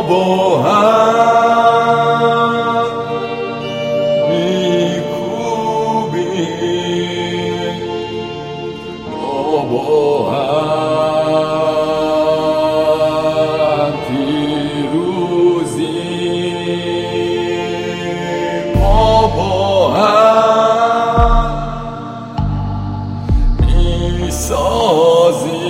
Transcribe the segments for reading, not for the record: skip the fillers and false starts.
با هم میکوبیم، ما با هم پیروزیم، ما با هم میسازیم،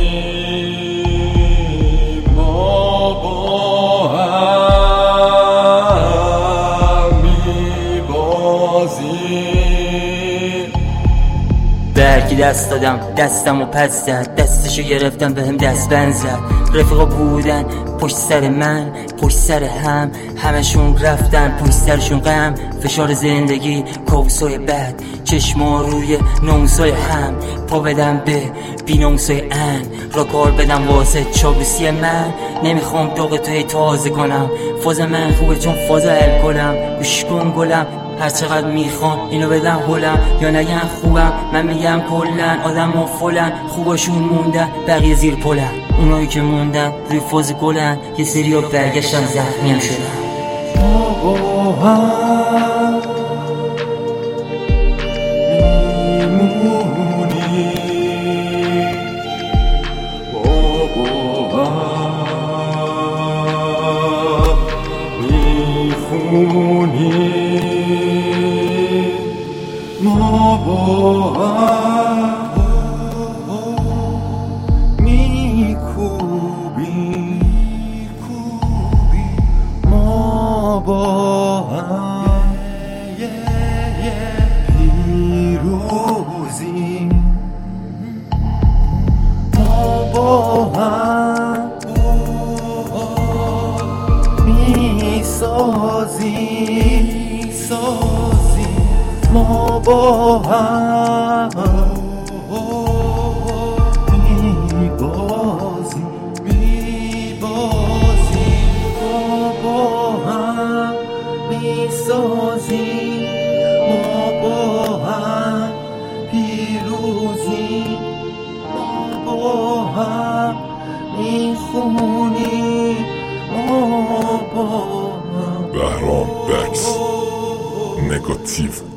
برگی دست دادم دستم و پس زد، دستشو گرفتم بهم دست بند زد. رفیقا بودن پشت سر من، پشت سر هم، همشون رفتن پشت سرشون غم. فشار زندگی، کابوسای بد، چشما روی ناموسای هم. پا بدم به بیناموسای ان، را کار بدم واسه چابوسی من. نمیخوام دوق توی تازه کنم، فاز من خوبه چون فاز الکلم. گوش کن گلم، هر چقدر میخوام اینو بدم هلم، یا نگن خوبم من میگم کلن. آدم ها فلن، خوباشون موندن بقیه زیر پلن. اونایی که موندن روی فاز گلن، یه سری ها برگشتن زخمی هم شدن. ما با هم میمونیم، ما با هم میخونیم، ما با هم میکوبیم، ما با هم پیروزیم، ما با هم میسازیم، ما با هم میبازیم، ما با هم میسازیم، ما با هم پیروزیم، ما با هم میخونیم، ما با هم بهرام بکس نگاتیو